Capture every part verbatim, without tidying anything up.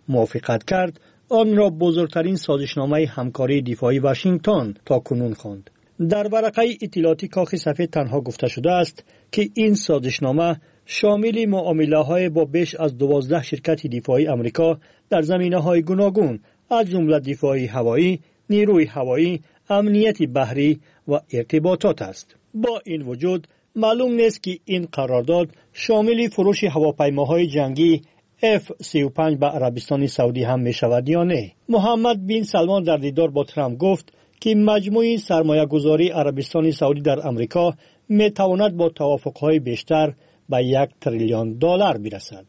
موافقت کرد، آن را بزرگترین سازشنامه همکاری دفاعی واشنگتن تا کنون خواند. در ورقه اطلاعاتی کاخ سفید تنها گفته شده است که این سازشنامه شامل معامله‌های با بیش از دوازده شرکت دفاعی آمریکا در زمینه‌های گوناگون از جمله دفاع هوایی، نیروی هوایی، امنیت بحری و ارتباطات است. با این وجود معلوم نیست که این قرارداد شامل فروش هواپیماهای جنگی اف سی و پنج به عربستان سعودی هم می شود یا نه. محمد بن سلمان در دیدار با ترامپ گفت که مجموع سرمایه گذاری عربستان سعودی در امریکا می تواند با توافقهای بیشتر به یک تریلیون دلار برسد.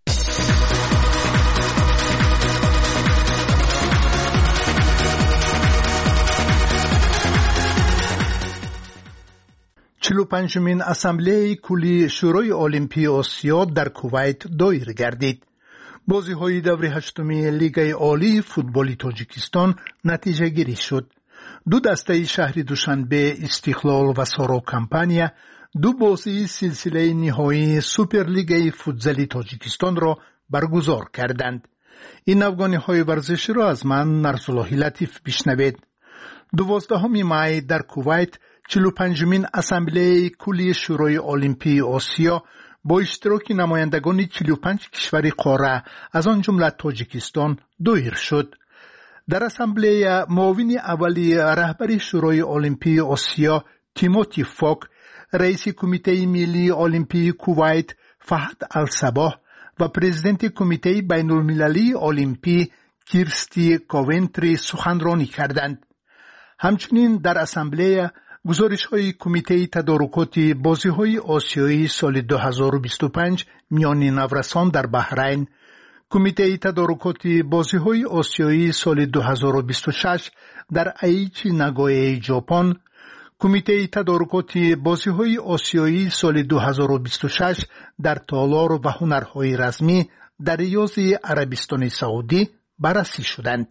چهل و پنجمین اسامبله کلی شورای المپی آسیا در کویت دایر گردید. بازی‌های دور هشتم لیگ عالی فوتبال تاجیکستان نتیجه گیری شد. دو دسته شهر دوشنبه استقلال و سارا کمپانیا دو بازی سلسله نهایی سوپر لیگ فوتزال تاجیکستان را برگزار کردند. این افغانی‌های ورزشی را از من نرسالله لطیف بشنوید. دوازدهم می در کویت چهل و پنجمین اسامبله کلی شورای المپی آسیا با اشتراک نمایندگان چهل و پنج کشور قاره از آن جمله تاجیکستان دایر شد. در اسامبله معاون اولی رهبر شورای المپی آسیا تیموتی فوک، رئیس کمیته ملی المپی کویت فهد الصباح و پرزیدنت کمیته بین المللی المپی کیرستی کوونتری سخنرانی کردند. همچنین در اسامبله گزارش های کمیته تدارکات بازی های آسیایی سال دو هزار و بیست و پنج میان نورسان در بحرین، کمیته تدارکات بازی های آسیایی سال دو هزار و بیست و شش در ایچی ناگویا ژاپن، کمیته تدارکات بازی های آسیایی سال دو هزار و بیست و شش در تالار و هنرهای رسمی در ریاض عربستان سعودی بررسی شدند.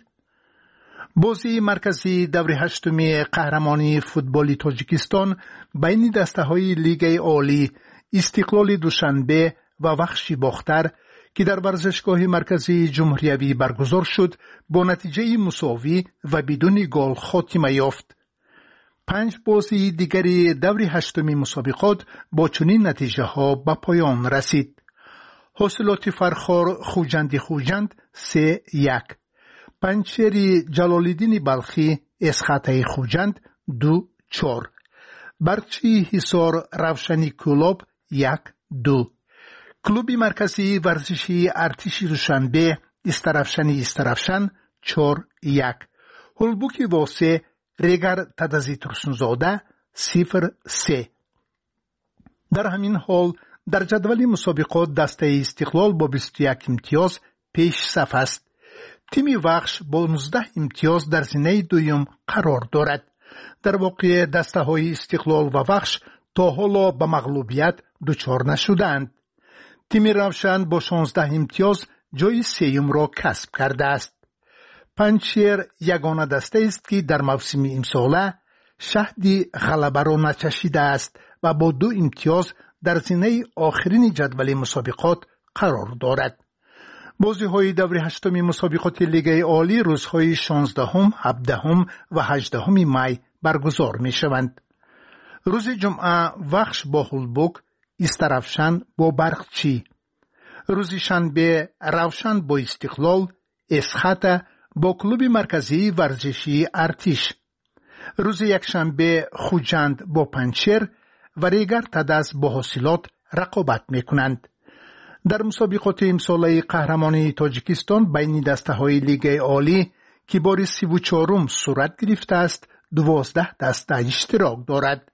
بازی مرکزی دور هشتم قهرمانی فوتبال تاجیکستان بین دسته های لیگ عالی استقلال دوشنبه و وخشی باختر که در ورزشگاه مرکزی جمهوریوی برگزار شد با نتیجه مساوی و بدون گل خاتمه یافت. پنج بازی دیگری دور هشتم مسابقات با چنین نتیجه ها به پایان رسید. حاصلات فرخار خوجند خوجند سه یک، پنچری جلالالدین بلخی اسخطه خوجند دو چار، برچی حصار روشنی کلوب یک دو، کلوبی مرکزی ورزشی ارتش دوشنبه استرافشنی استرافشن چار یک، هلبوکی واسه ریگر تدازی ترسونزاده صفر سه. در همین حال در جدول مسابقات دسته استقلال با بیست و یک امتیاز پیش صف است. تیم وخش با نوزده امتیاز در زینه دویم قرار دارد. در واقع دسته های استقلال و وخش تا حالا به مغلوبیت دچار نشدند. تیم روشن با شانزده امتیاز جای سیوم را کسب کرده است. پنچیر یگانه دسته است که در موسم امساله شهدی غلبه را نچشیده است و با دو امتیاز در زینه آخرین جدول مسابقات قرار دارد. بازی های دور هشتم مسابقات لیگ عالی روزهای شانزدهم، هفدهم و هجدهم می برگزار می شوند. روز جمعه وخش با هلبوک، استرافشن با برقچی. روز شنبه روشن با استقلال، اسخطه با کلوب مرکزی ورزشی ارتش. روز یکشنبه خوجند با پنچر و ریگر تدز با حاصلات رقابت می کنند. در مسابقات امساله قهرمانی تاجیکستان بین دسته های لیگ عالی که بار سی و چهارم صورت گرفته است، دوازده دسته اشتراک دارد.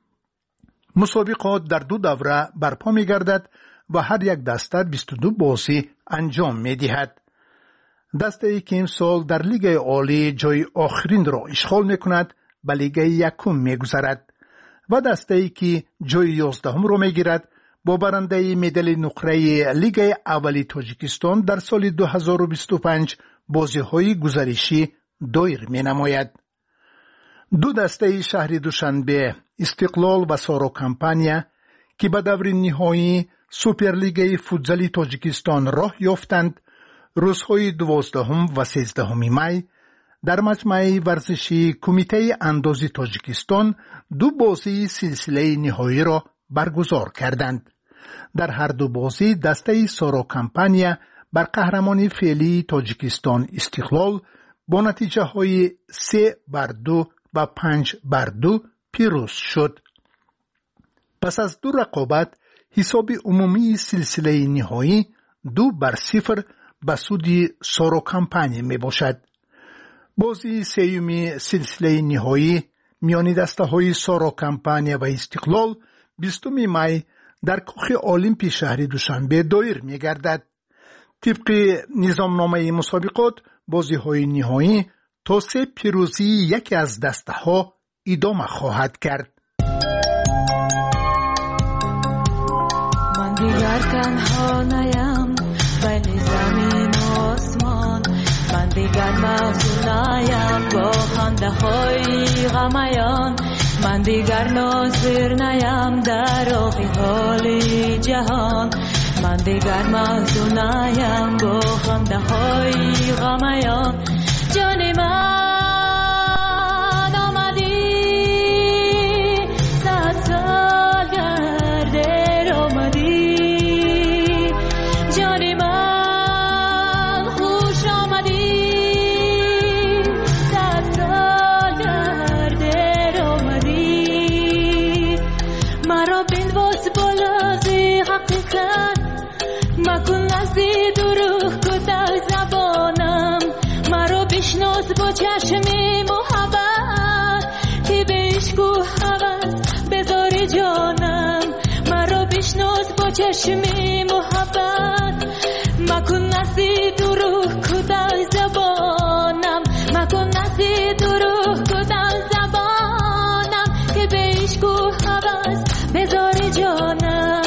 مسابقات در دو دوره برپا می گردد و هر یک دسته بیست و دو بازی انجام می دهد. دسته ای که امسال در لیگ عالی جای آخرین را اشغال می کند به لیگ یکم می گذرد و دسته ای که جای یازدهم را می گیرد با برنده مدال نقره لیگ اولی تاجیکستان در سال دو هزار و بیست و پنج بازی های گزارشی دایر می نماید. دو دسته شهر دوشنبه استقلال و سارا کمپانیا که به دور نهایی سوپر لیگ فوتزال تاجیکستان راه یافتند، روزهای دوازدهم و سیزدهم می در مجمع ورزشی کمیته اندازی تاجیکستان دو بازی سلسله نهایی را برگزار کردند. در هر دو بازی دسته سارا کمپانیا بر قهرمانی فعلی تاجیکستان استقلال با نتیجه های سه بر دو و پنج بر دو پیروز شد. پس از دو رقابت حساب عمومی سلسله نهایی دو بر صفر به سود سارا کمپانیا می باشد. بازی سیومی سلسله نهایی میان دسته های سارا کمپانیا و استقلال بیستم می در کاخ المپی شهر دوشنبه دایر می گردد. طبق نظامنامه مسابقات بازی های نهایی تا سه پیروزی یکی از دسته ها ادامه خواهد کرد. من دیگر تنها نیم ولی زمین و آسمان، من دیگر محزون نیم با خنده های غمیان، من دیگر ناظر نیم در آخی حال جهان، من دیگر محزون نیم با خنده های غمیان. جان من آمدی صد سال گرده آمدی، جان من خوش آمدی صد سال گرده آمدی. مرا بنواز بالازی حقیقت مکن نزدی دروغ کده زبانم، مرا بشناس با چشمی محبت که بشکو حوث بذار جانم، مرا بشناس با چشمی محبت مکن نزدی دروغ کده زبانم، مکن نزدی دروغ کده زبانم که بشکو حوث بذار جانم.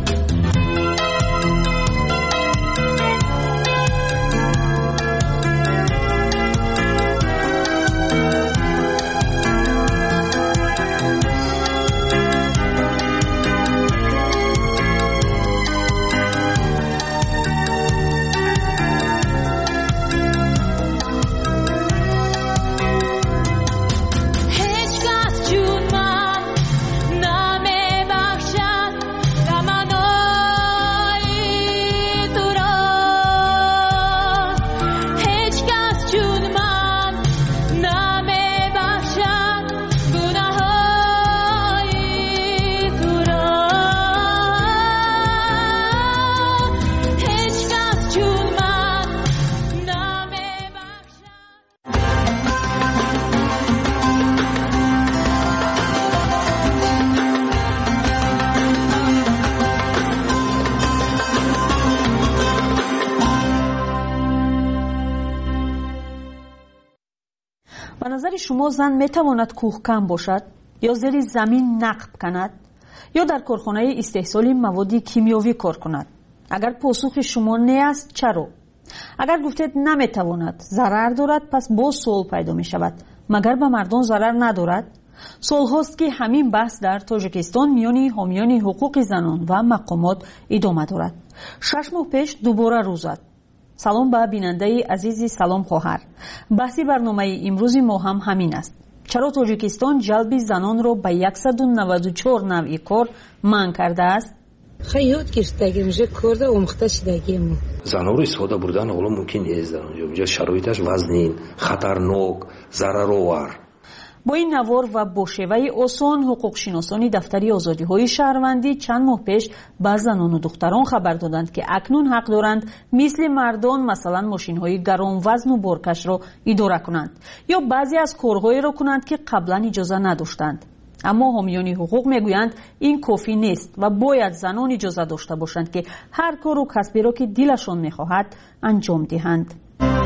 به نظر شما زن میتواند کوهکن باشد یا زیر زمین نقب کند یا در کارخانه استحصال مواد کیمیایی کار کند؟ اگر پاسخ شما نه است چرا؟ اگر گفتید نمیتواند، ضرر دارد، پس باز سوال پیدا می شود مگر به مردم ضرر ندارد؟ سال هاست که همین بحث در تاجیکستان میان حامیان حقوق زنان و مقامات ادامه دارد. شش ماه پیش دوباره روز زد. سلام به بیننده عزیزی، سلام خواهر. بحثی برنامه امروز ما هم همین است. چرا تاجیکستان جلب زنان را به صد و نود و چهار نوع کار منع کرده است؟ خیلی گرفتگی میشه کرده اومخته شدگی ما زنها رو استفاده بردن حالا ممکن نیست در اونجا اینجا شرایطش وزنین، خطرناک، ضررآور. با این نوار و با شیوه آسان حقوق شناسانی دفتری آزادی های شهروندی چند ماه پیش به زنان و دختران خبر دادند که اکنون حق دارند مثل مردان مثلا ماشین های گران وزن و بارکش را اداره کنند یا بعضی از کارهایی را کنند که قبلا اجازه نداشتند. اما حامیان حقوق میگویند این کافی نیست و باید زنان اجازه داشته باشند که هر کار و کسبی را که دلشان میخواهد انجام دهند.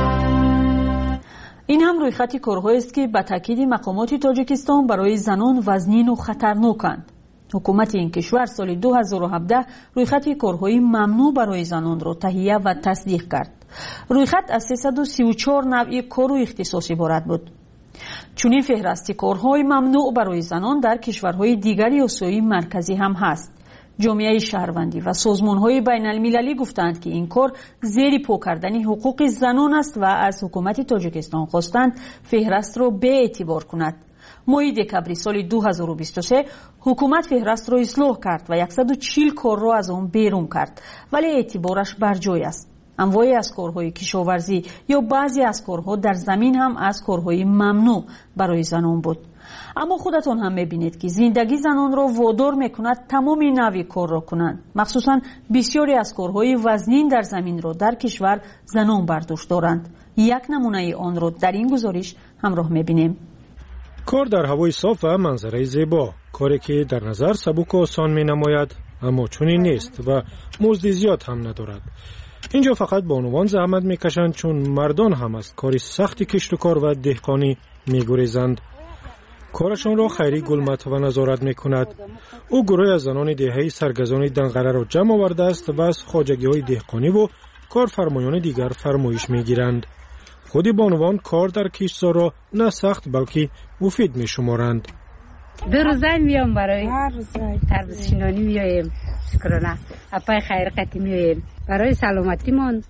این هم روی خط کارهایی است که به تاکید مقامات تاجیکستان برای زنان وزنین و خطرناکند. حکومت این کشور سال دو هزار و هفده روی خط کارهای ممنوع برای زنان را تهیه و تصدیق کرد. روی خط از سیصد و سی و چهار نوع کار و اختصاص عبارت بود. چنین فهرست کارهای ممنوع برای زنان در کشورهای دیگر آسیای مرکزی هم هست. جامعه شهروندی و سازمان‌های بین‌المللی گفتند که این کار زیر پا کردن حقوق زنان است و از حکومت تاجیکستان خواستند فهرست را به اعتبار کند. ماه دکامبر سال دو هزار و بیست و سه حکومت فهرست را اصلاح کرد و صد و چهل کار را از آن بیرون کرد، ولی اعتبارش بر جای است. انواعی از کارهای کشاورزی یا بعضی از کارها در زمین هم از کارهای ممنوع برای زنان بود. اما خودتان هم میبینید که زندگی زنان را وادار میکند تمام نوع کار را کنند. مخصوصا بسیاری از کارهای وزنین در زمین را در کشور زنان برداشت دارند. یک نمونه آن را در این گزارش همراه میبینیم. کار در هوای صاف و منظره زیبا، کاری که در نظر سبک و آسان می نماید اما چنین نیست و مزد زیاد هم ندارد. اینجا فقط بانوان زحمت میکشند چون مردان هم از کاری سخت کشت و کار و دهقانی میگریزند. کارشان را خیری گلمت و نظارت میکند. او گروه از زنان دهه‌ای سرگزان دنقره را جمع آورده است و از خواجگی‌های دهقانی و کارفرمایان دیگر فرمایش میگیرند. خود بانوان کار در کشتزار را نه سخت بلکه مفید میشمارند. دو روزه میام برای تربیت شینانی میایم، شکرانه اپای خیر قتی میایم برای سلامتیمان،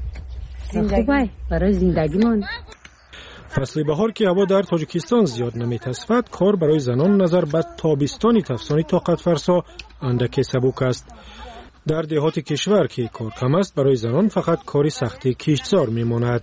خوبه برای زندگیمان. فصل بهار که هوا در تاجیکستان زیاد نمیتصفد، کار برای زنان نظر به تابستانی تفسانی طاقت فرسا اندک سبک است. در دهات کشور که کار کم است، برای زنان فقط کاری سختی کشتزار میماند.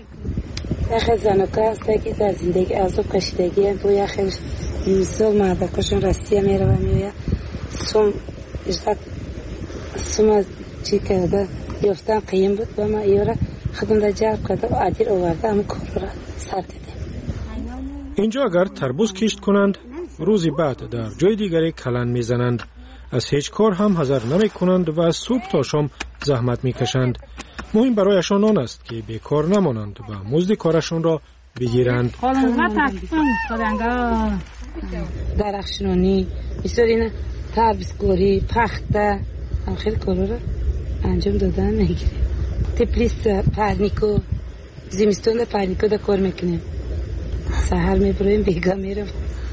یخ زنکا هست که در زندگی از او کشیدگی تو یخ میسال مردکاشون رسیه میره و میوید سوم اجداد سوم چی کرده یفتن قیم بود و ما ایوره خودم در جرب کرده و عدیر آورده همون کار را سر دیده. اینجا اگر تربوز کشت کنند روزی بعد در جای دیگری کلن میزنند. از هیچ کار هم حذر نمی کنند و از صبح تا شام زحمت میکشند. مهم برایشان آن است که بیکار نمانند و مزد کارشان را بگیرند. درخشنانی بسیاری تربیزگوری پخته هم خیلی کارا را انجام دادن میگیریم. تپلیس پرنیکو زمستون پرنیکو دا کار میکنیم. سحر میبرویم بیگا میرم.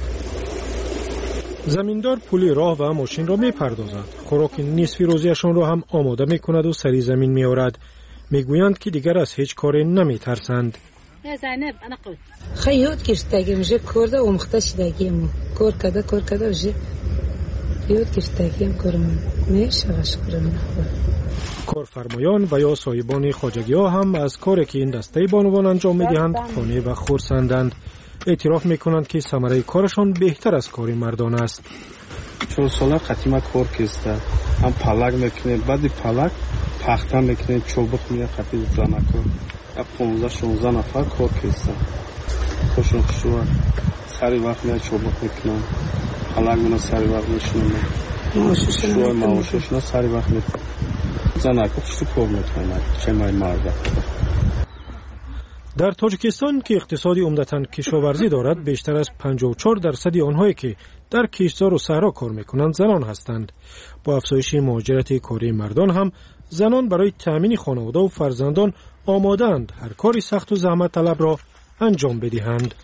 زمیندار پولی راه و ماشین را میپردازد. خوراک نصفی روزیشان را هم آماده میکند و سری زمین میآورد. میگویند که دیگر از هیچ کاری نمیترسند. خیلی یاد گرفتگی میشه کرده و مخته شدگیم کار کده کار کده میشه یاد گرفتگیم کارم میشه شکرم. کارفرمایان و یا صاحبان خواجگی ها هم از کاری که این دسته بانوان انجام میدهند خانه و خرسندند. اعتراف میکنند که ثمره کارشان بهتر از کار مردان است. چون سالا قدیما کار کسته هم پلک میکنه بعد پلک پخته میکنه چوبک میره قدیم زنکو پانزده شانزده نفر کار کسته خوشون خوشون سری وقت میره چوبک میکنن پلک میره سری وقت میشنن شوی معاششون سری وقت میکنن زنکو خوشون کار میکنن چه مای مرده. در تاجیکستان که اقتصادی عمدتاً کشاورزی دارد، بیشتر از پنجاه و چهار درصد آنهایی که در کشتزار و صحرا کار میکنند زنان هستند. با افزایش مهاجرت کاری مردان هم زنان برای تأمین خانواده و فرزندان آماده‌اند هر کاری سخت و زحمت طلب را انجام بدهند.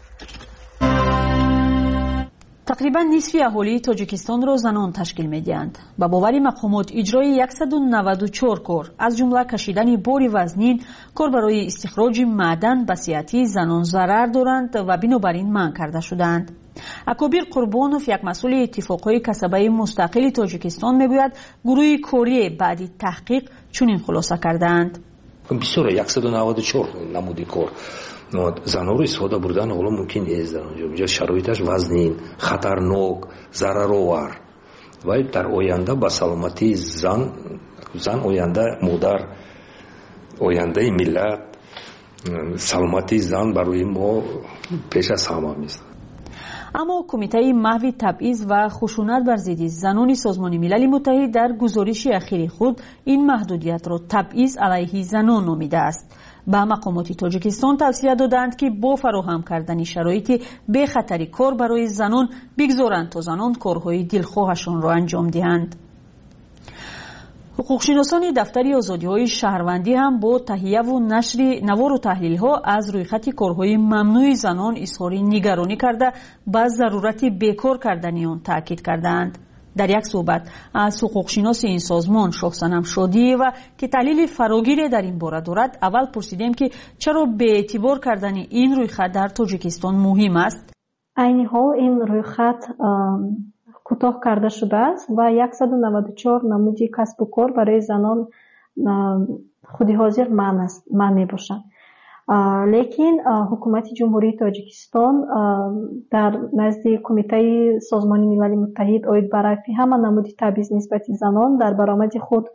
تقریبا نصف اهالی تاجیکستان را زنان تشکیل می‌دهند. با باور مقامات اجرای صد و نود و چهار کار از جمله کشیدن بار وزنین، کار برای استخراج معدن به صحت زنان ضرر دارند و بنابراین منع کرده شدند. اکابر قربانوف یک مسئول اتفاقهای کسبه مستقل تاجیکستان میگوید گروه کوری بعد تحقیق چنین خلاصه کردند. بسیار صد و نود و چهار نمودی کار زنان رو استفاده بردن حالا ممکن نیست. در اونجا شرایطش وزنین، خطرناک، ضررآور و در آینده با سلامتی زن زن آینده مادر آینده ملت سلامتی زن برای ما پیش از همه است. اما کمیته محو تبعیض و خشونت بر ضد زنان سازمان ملل متحد در گزارش اخیر خود این محدودیت را تبعیض علیه زنان نامیده است. به مقامات تاجیکستان توصیه دادند که با فراهم کردن شرایط بی خطری کار برای زنان بگذارند تا زنان کارهای دلخواهشان را انجام دهند. حقوقشناسان دفتر آزادی‌های شهروندی هم با تهیه و نشر نوار و تحلیل‌ها از رویخط کارهای ممنوع زنان اظهار نگرانی کرده به ضرورت بیکار کردن آن تاکید کردند. در یک صحبت از حقوقشناس این سازمان شاهصنم شادی و که تحلیل فراگیر در این باره دارد اول پرسیدیم که چرا به اعتبار کردن این رویخط در تاجیکستان مهم است. عین حال این رویخط کوتاه کرده شده است و صد و نود و چهار نمودی کسب و کار برای زنان خودی حاضر من است من می باشند. لیکن حکومت جمهوری تاجیکستان در نزد کمیته سازمان ملل متحد اوید برای همه نمودی تبعیض نسبت زنان در برآمد خود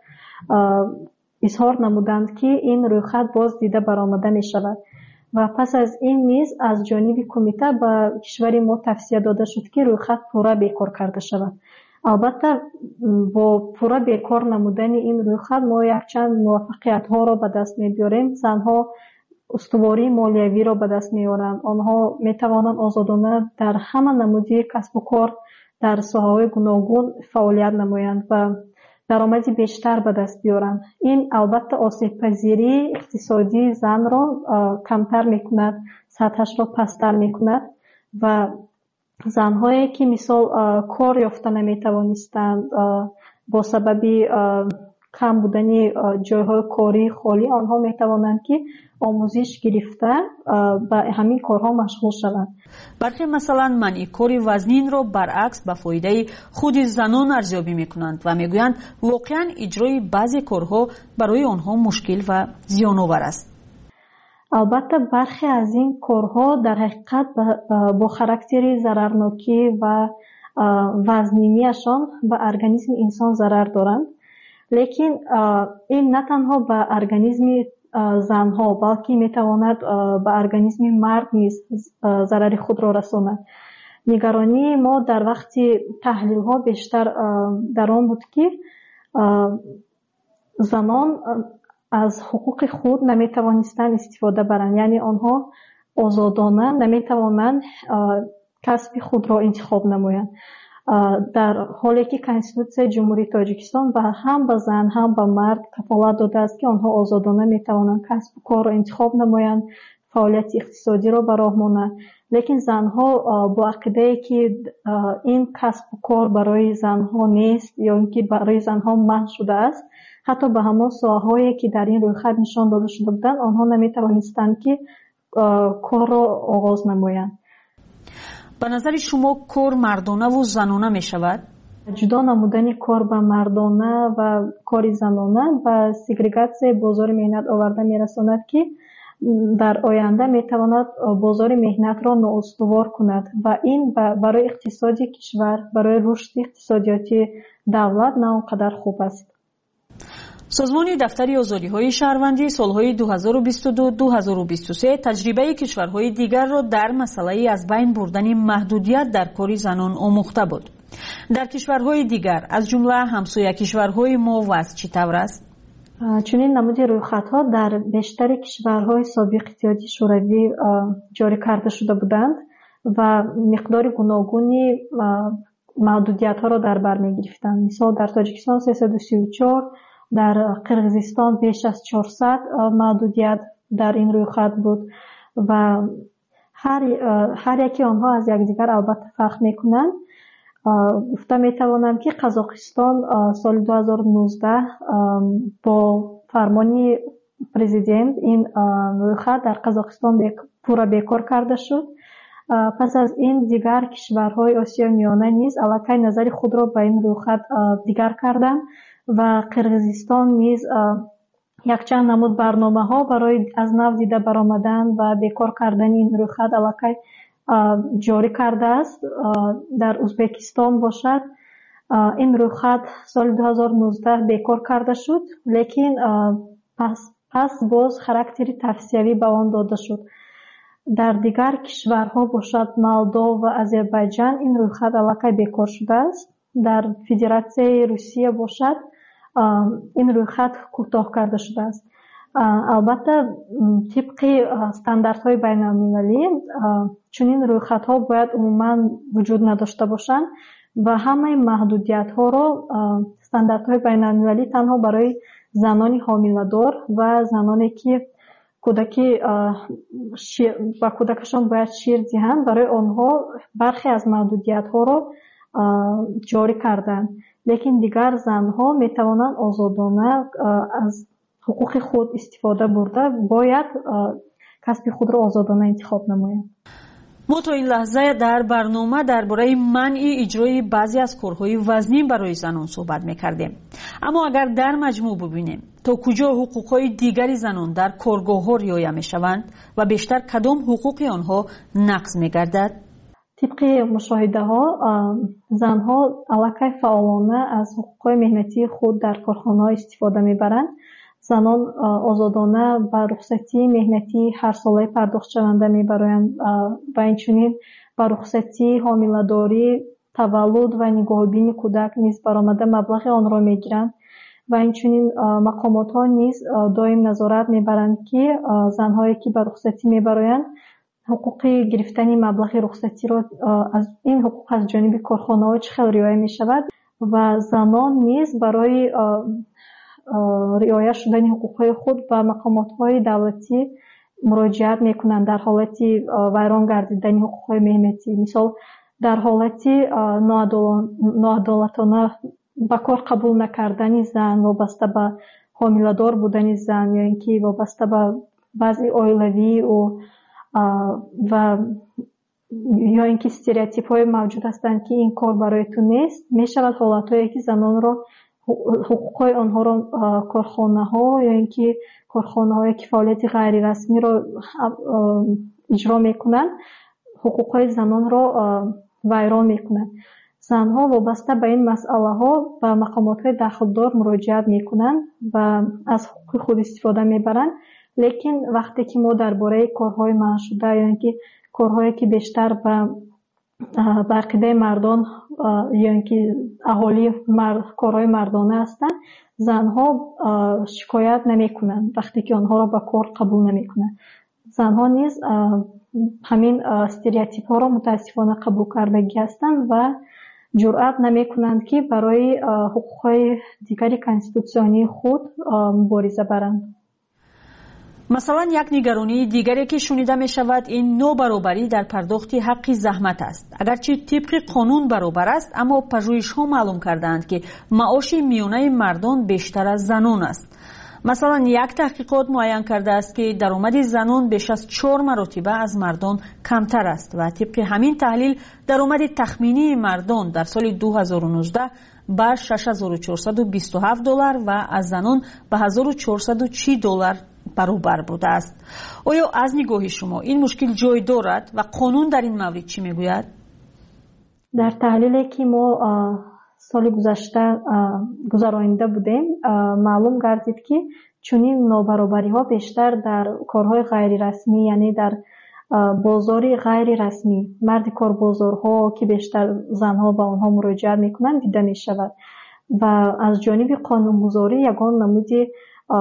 اظهار نمودند که این رویخط باز دیده برآمده می شود و پس از این نیز از جانب کمیته به کشور ما توصیه داده شد که رویخط پورا بیکار کرده شود. البته با پورا بیکار نمودن این رویخط ما یک چند موفقیت ها را به دست می بیاریم. زنها استواری مالیوی را به دست می آورند. آنها می توانند آزادانه در همه نمودی کسب و کار در ساحه‌های گوناگون فعالیت نمایند و درآمدی بیشتر به دست بیارند. این البته آسیب پذیری اقتصادی زن را کمتر می کند، سطحش را پستر می کند و زنهایی که مثال کار یافته نمی توانستند با سبب کم بودن جایهای کاری خالی آنها می توانند که آموزش گرفته به همین کارها مشغول شوند. برخی مثلا منع کار وزنین را برعکس به فایده خود زنان ارزیابی می کنند و می گویند واقعا اجرای بعضی کارها برای آنها مشکل و زیان‌آور است. البته برخی از این کارها در حقیقت با خاراکتر ضررناکی و وزنینیشان به ارگانیسم انسان ضرر دارند. لیکن این نه تنها به ارگانیسم زنها بلکه میتواند به ارگانیسم مرد نیز ضرر خود را رساند. نگرانی ما در وقت تحلیل ها بیشتر در آن بود که زنان از حقوق خود نمیتوانستند استفاده برند، یعنی آنها آزادانه نمیتوانند کسب خود را انتخاب نمایند، در حالی که کنستیتوسیون جمهوری تاجیکستان و هم به زن هم به مرد کفالت داده است که آنها آزادانه میتوانند کسب و کار را انتخاب نمایند، فعالیت اقتصادی را به راه مانند. لیکن زنها با عقیده که این کسب و کار برای زنها نیست یا اینکه برای زنها منع شده است، حتی به همان ساحه‌هایی که در این رویخط نشان داده شده بودند آنها نمیتوانستند که کار را آغاز نمایند. به نظر شما کار مردانه و زنانه می شود؟ جدا نمودن کار به مردانه و کار زنانه و سگریگاسیون بازار مهنت آورده می رساند که در آینده می تواند بازار مهنت را نااستوار کند و این برای اقتصادی کشور، برای رشد اقتصادیاتی دولت نه آنقدر خوب است. سازمان دفتر آزادی‌های شهروندی سالهای دو هزار و بیست و دو تا دو هزار و بیست و سه تجربه کشورهای دیگر را در مسئله از بین بردن محدودیت در کار زنان آموخته بود. در کشورهای دیگر از جمله همسایه کشورهای ما وضع چطور است؟ چنین نمود رویخط‌ها در بیشتر کشورهای سابق اتحادیه شوروی جاری کرده شده بودند و مقدار گوناگونی محدودیت‌ها را در بر می‌گرفتند. مثلا در تاجیکستان سیصد و سی و چهار، در قرقیزستان بیش از چهارصد محدودیت در این رویخط بود و هر هر یکی آنها از یکدیگر البته فرق میکنند. گفته میتوانم که قزاقستان سال دو هزار و نوزده با فرمان پرزیدنت این رویخط در قزاقستان پورا بیکار کرده شد. پس از این دیگر کشورهای آسیای میانه نیز الکی نظر خود را به این رویخط دیگر کردند و قرقیزستان نیز یک چند نمود برنامه ها برای از نو دیده برآمدن و بیکار کردن این رویخط الکی جاری کرده است. در ازبکستان باشد این رویخط سال دو هزار و نوزده بیکار کرده شد، لیکن پس پس باز خاراکتر توصیوی به آن داده شد. در دیگر کشورها باشد مولدو و آذربایجان این رویخط الکی بیکار شده است. در فدراسیون روسیه باشد این رویخط کوتاه کرده شده است. البته طبق استانداردهای بین المللی چنین رویخط‌ها باید عموما وجود نداشته باشند و همه محدودیت ها را استانداردهای بین المللی تنها برای زنان حامله‌دار و زنانی که کودکی و کودکشان باید شیر دهند برای آنها برخی از محدودیت ها را جاری کردند. لیکن دیگر زنها میتوانند آزادانه از حقوق خود استفاده برده باید کسب خود را آزادانه انتخاب نمایند. ما تا این لحظه در برنامه درباره منع اجرای بعضی از کارهای وزنی برای زنان صحبت میکردیم. اما اگر در مجموع ببینیم تا کجا حقوقهای دیگری زنان در کارگاه‌ها رعایت میشوند و بیشتر کدام حقوق آنها نقض میگردد؟ طبق مشاهده ها زنها علاقه فعالانه از حقوق مهنتی خود در کارخانه‌ها استفاده میبرند. زنان آزادانه به رخصتی مهنتی هر ساله پرداخت شونده میبرند و اینچنین به رخصتی حامله‌داری، تولد و نگاهبینی کودک نیز برآمده مبلغ آن را میگیرند و اینچنین مقامات ها نیز دائم نظارت میبرند که زنهایی که به رخصتی میبرند حقوق گرفتن مبلغ رخصتی را از این حقوق از جانب کارخانه ها چه خیلی رعایت میشود و زنان نیز برای رعایت شدن حقوق خود به مقامات های دولتی مراجعت میکنند در حالت ویران گردیدن حقوق مهنتی. مثال در حالت ناعدالتانه به کار قبول نکردن زن وابسته به حامله‌دار بودن زن یا اینکه وابسته به بعضی اویلوی و و یا اینکه استریوتیپ های موجود هستند که این کار برای تو نیست، میشود حالت هایی که زنان را حقوق آنها را کارخانه ها یا اینکه کارخانه های که فعالیت غیر رسمی را اجرا میکنند حقوق های زنان را ویران میکنند. زنها وابسته به این مسئله ها به مقامات های دخلدار مراجعت میکنند و از حقوق خود استفاده میبرند. لیکن وقتی که ما درباره کارهای منع شده یا اینکه کارهایی که بیشتر به عقیده مردان یا اینکه اهالی مرد، کارهای مردانه هستند، زنها شکایت نمیکنند وقتی که آنها را به کار قبول نمیکنند. زنها نیز همین استریوتیپ ها را متاسفانه قبول کردگی هستند و جرأت نمیکنند که برای حقوق دیگری کانستیتوسیونی خود مبارزه برند. مثلا یک نگرانی دیگری که شنیده می شود این نابرابری در پرداخت حق زحمت است. اگرچه طبق قانون برابر است اما پژوهش ها معلوم کردند که معاش میانه مردان بیشتر از زنان است. مثلا یک تحقیقات معین کرده است که درآمد زنان بیش از چهار مرتبه از مردان کمتر است و طبق همین تحلیل درآمد تخمینی مردان در سال دو هزار و نوزده به شش هزار و چهارصد و بیست و هفت دلار و از زنان به هزار و چهارصد و چهل دلار برابر بوده است. آیا از نگاه شما این مشکل جای دارد و قانون در این مورد چی میگوید؟ در تحلیلی که ما سال گذشته گذرانیده بودیم معلوم گردید که چنین نابرابری ها بیشتر در کارهای غیر رسمی یعنی در بازاری غیر رسمی مرد کار بازارها که بیشتر زنها با آنها مراجعت میکنند دیده می شود و از جانب قانونگذاری یگان نمودی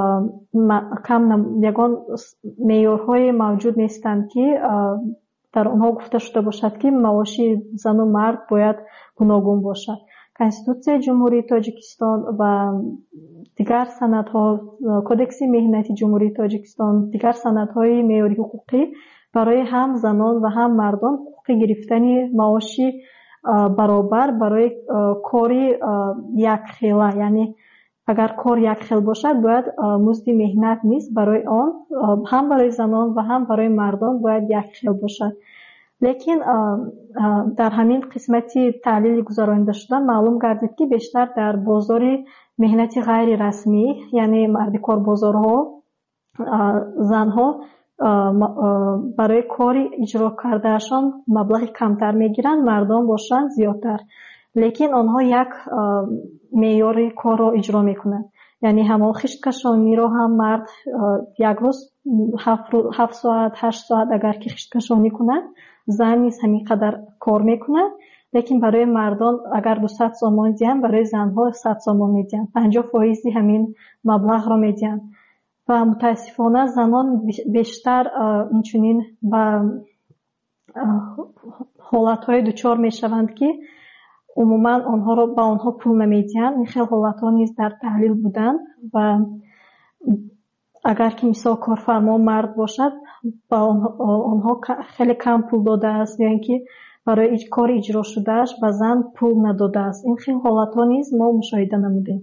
کم یگان معیارهای موجود نیستند که در آنها گفته شده باشد که معاش زن و مرد باید گوناگون باشد. کنستیتوسیون جمهوری تاجیکستان و دیگر سندها، کدکس مهنتی جمهوری تاجیکستان، دیگر سندهای معیاری حقوقی برای هم زنان و هم مردان حقوق گرفتن معاش برابر برای کاری یک خیله، یعنی اگر کار یک خیل باشد باید مزد مهنت نیست برای آن هم برای زنان و هم برای مردان باید یک خیل باشد. لیکن در همین قسمتی تحلیل گذرانیده شدن معلوم گردید که بیشتر در بازار مهنتی غیر رسمی یعنی مرد کار بازارها زنها برای کاری اجرا کردهشان مبلغ کمتر میگیرند، مردان باشند زیادتر، لیکن آنها یک معیار کار را اجرا میکنند. یعنی همون خشت کشانی را هم مرد یک روز هفت ساعت هشت ساعت اگر که خشت کشانی کنند، زن نیز همین قدر کار میکنند، لیکن برای مردان اگر دویست سوم میدهند برای زنها صد سوم میدهند، پنجاه فیصد همین مبلغ را میدهند و متاسفانه زنان بیشتر اینچنین به حالتهای دچار میشوند که عموما آنها را با آنها پول نمیدهند. این خیلی حالتها نیز در تحلیل بودند و اگر که مثال کارفرما مرد باشد با آنها خیلی کم پول داده است یا اینکه برای کار اجرا شدهش به زن پول نداده است. این خیلی حالت ها نیز ما مشاهده نمودیم.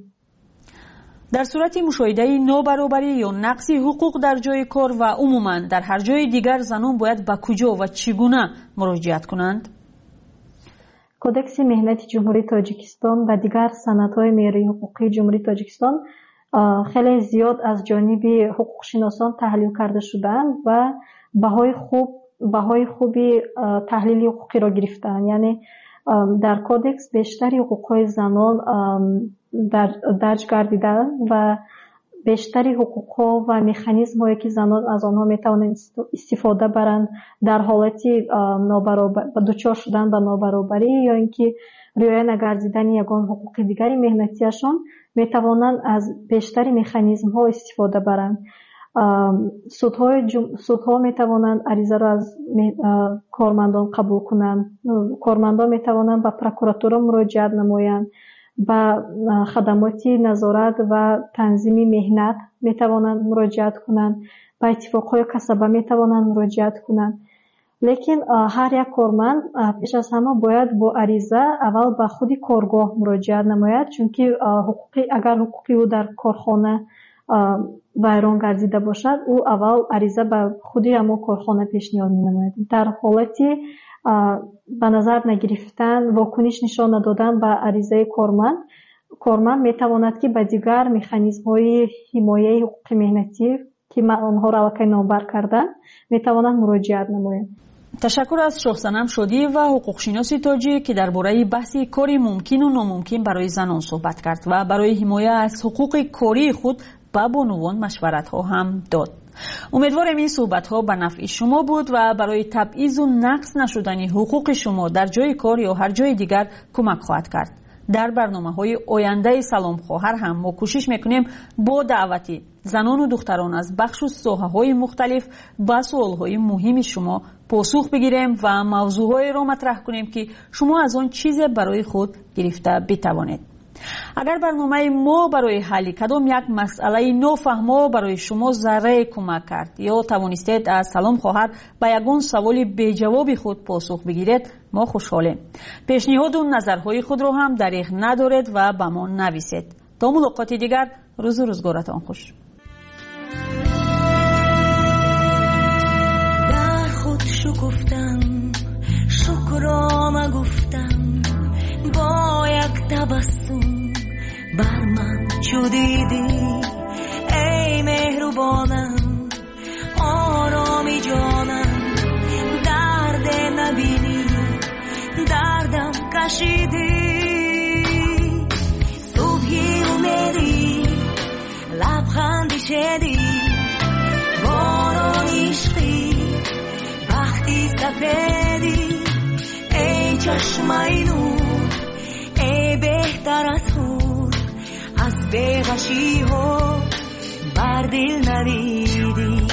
در صورت مشاهده نابرابری یا نقص حقوق در جای کار و عموما در هر جای دیگر زنان باید به کجا و چگونه مراجعت کنند؟ کودکس مهنتی جمهوری تاجیکستان و دیگر سندهای معیاری حقوقی جمهوری تاجیکستان خیلی زیاد از جانب حقوق شناسان تحلیل کرده شدند و بهای خوب بهای خوبی تحلیل حقوقی را گرفتند. یعنی در کودکس بیشتری حقوقهای زنان در درج گردیده و بیشتری حقوقها و مکانیزم هایی که زنان از آنها می توانند استفاده برند در حالتی نابرابر دچار شدن به نابرابری یا اینکه رعایت نگردیدن یگان حقوق دیگری مهنتیشان می توانند از بیشتری مکانیزم ها استفاده برند. سودهای جم... سودها می توانند عریضه را از کارمندان قبول کنند. کارمندان می توانند به پروکراتورا مراجعت نمایند. با خدمات نظارت و تنظیم مهنت می توانند مراجعت کنند. با اتفاقهای کسبه می توانند مراجعت کنند. لیکن هر یک کارمند پیش از همه باید با عریضه اول به خود کارگاه مراجعت نماید، چون که حقوقی اگر حقوقی او در کارخانه ویران گردیده باشد او اول عریضه به خودی همون کارخانه پیشنهاد می نماید. در حالتی به نظر نگرفتن واکنش نشان ندادن به عریضه کارمند کارمند می تواند که به دیگر مکانیزم های حمایه حقوق مهنتی که آنها را الکی نامبر کردن می تواند مراجعت نماید. تشکر از شاه صنم شادی و حقوق شناسی تاجی که درباره بحث کاری ممکن و ناممکن برای زنان صحبت کرد و برای حمایت از حقوق کاری خود به بانوان مشورت ها هم داد. امیدوارم این صحبت ها به نفع شما بود و برای تبعیض و نقص نشدن حقوق شما در جای کار یا هر جای دیگر کمک خواهد کرد. در برنامه های آینده سلام خواهر هم ما کوشش میکنیم با دعوتی زنان و دختران از بخش و ساحه های مختلف با سوال های مهم شما پاسخ بگیریم و موضوع های را مطرح کنیم که شما از آن چیز برای خود گرفته بتوانید. اگر برنامه ما برای حل کدام یک مسئله نافهمه برای شما ذره کمک کرد یا توانستید از سلام خواهر به یگان سوال بی جواب خود پاسخ بگیرید ما خوشحالیم. پیشنهاد و نظرهای خود را هم دریغ ندارید و به ما نویسید. تا ملاقات دیگر روز و روزگارتان خوش. در خود شکفتم شکرام گفتم با یک تبسم بر من چو دیدی ای مهربانم آرامی جانم درد نبینی دردم کشیدی صبحی امیدی لبخندی شدی باران عشقی وقتی سفیدی ای چشمای نور ای بهتر از خود از بیغشی ها بر دل ندیدی.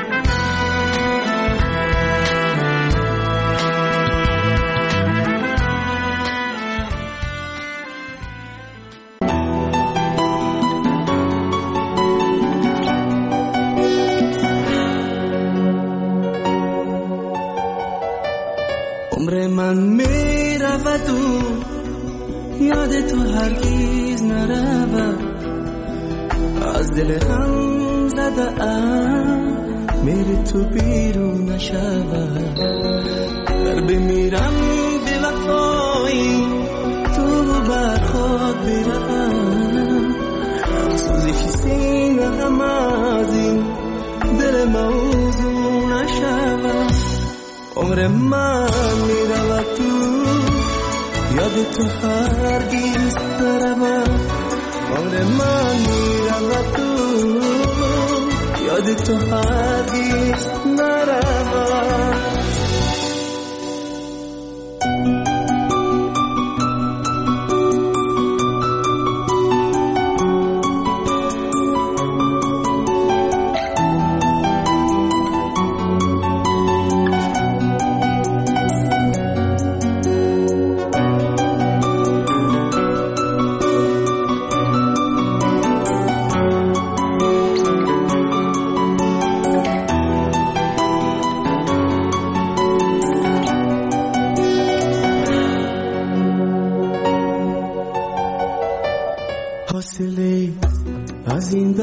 عمر من می رود و یاد تو هرگیز نرود از دل هم زده ام میری تو بیرون نشود در بمیرم به وفایی تو بر خود بیرم سوزی که سینه هم از این دل موضوع نشود. عمر من می رود تو یاد تو هرگیز نرود عمر من می رود تو یاد تو هرگیز نرود.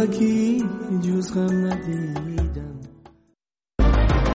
زندگی جز غم ندیدم.